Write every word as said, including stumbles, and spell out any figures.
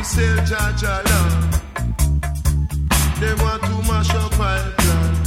sell Jaja love. They want to mash up our plan.